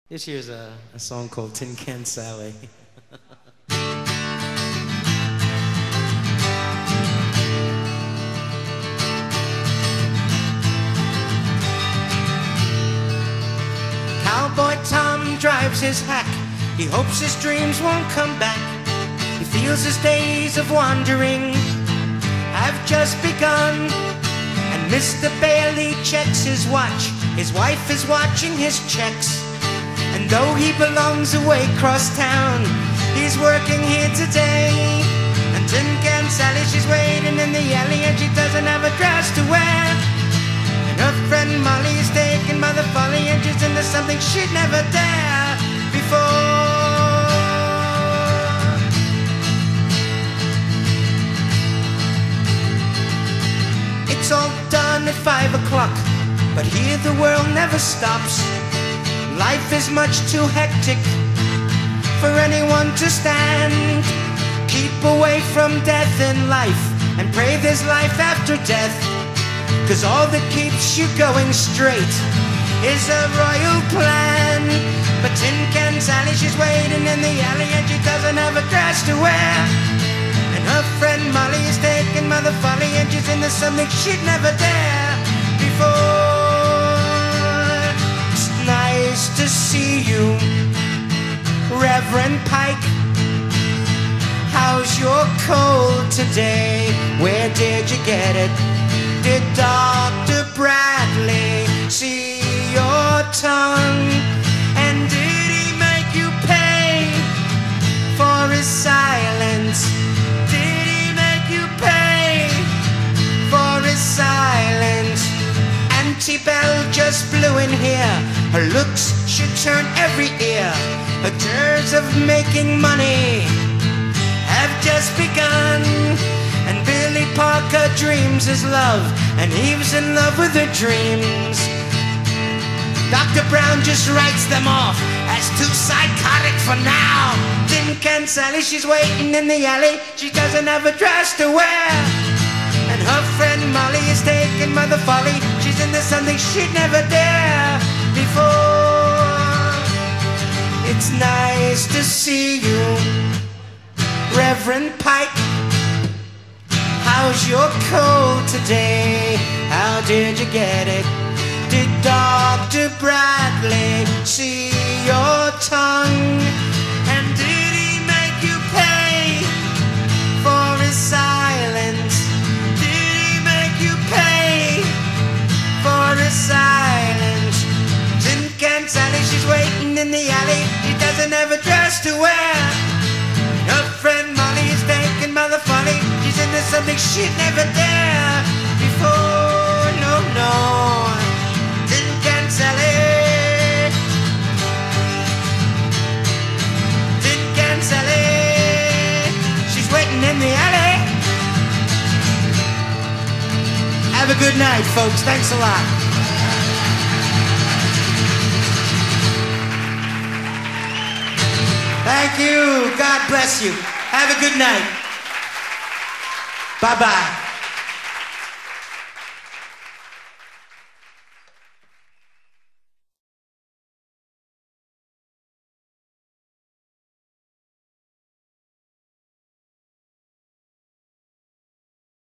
This here's a song called Tin Can Sally. Cowboy Tom drives his hack. He hopes his dreams won't come back. He feels his days of wandering have just begun. And Mr. Bailey checks his watch. His wife is watching his checks. And though he belongs away across town, he's working here today. And Tin Can Sally, she's waiting in the alley, and she doesn't have a dress to wear. And her friend Molly is taken by the folly, and she's into something she'd never dare before. It's all done at 5 o'clock, but here the world never stops. Life is much too hectic for anyone to stand. Keep away from death in life and pray there's life after death, 'cause all that keeps you going straight is a royal plan. But Tin Can Sally, she's waiting in the alley, and she doesn't have a dress to wear. And her friend Molly is taken by the folly, and she's into something she'd never dare before. Nice to see you, Reverend Pike. How's your cold today? Where did you get it? Did Dr. Bradley see your tongue? And did he make you pay for his silence? Did he make you pay for his silence? Auntie Belle just blew in here. Her looks should turn every ear. Her days of making money have just begun. And Billy Parker dreams his love, and Eve's in love with her dreams. Dr. Brown just writes them off as too psychotic for now. Tin Can Sally, she's waiting in the alley. She doesn't have a dress to wear. And her friend Molly is taken by the folly. She's into something she'd never dare before. It's nice to see you, Reverend Pike. How's your cold today? How did you get it? Did Dr. Bradley see your tongue? And did he make you pay for his silence? Did he make you pay for his silence? Tin Can Sally, she's waiting in the alley. She doesn't have a dress to wear. Her friend Molly is taken by the folly. She's into something she'd never dare before. No, no. Tin Can Sally, Tin Can Sally, she's waiting in the alley. Have a good night, folks. Thanks a lot. Thank you. God bless you. Have a good night. Bye-bye.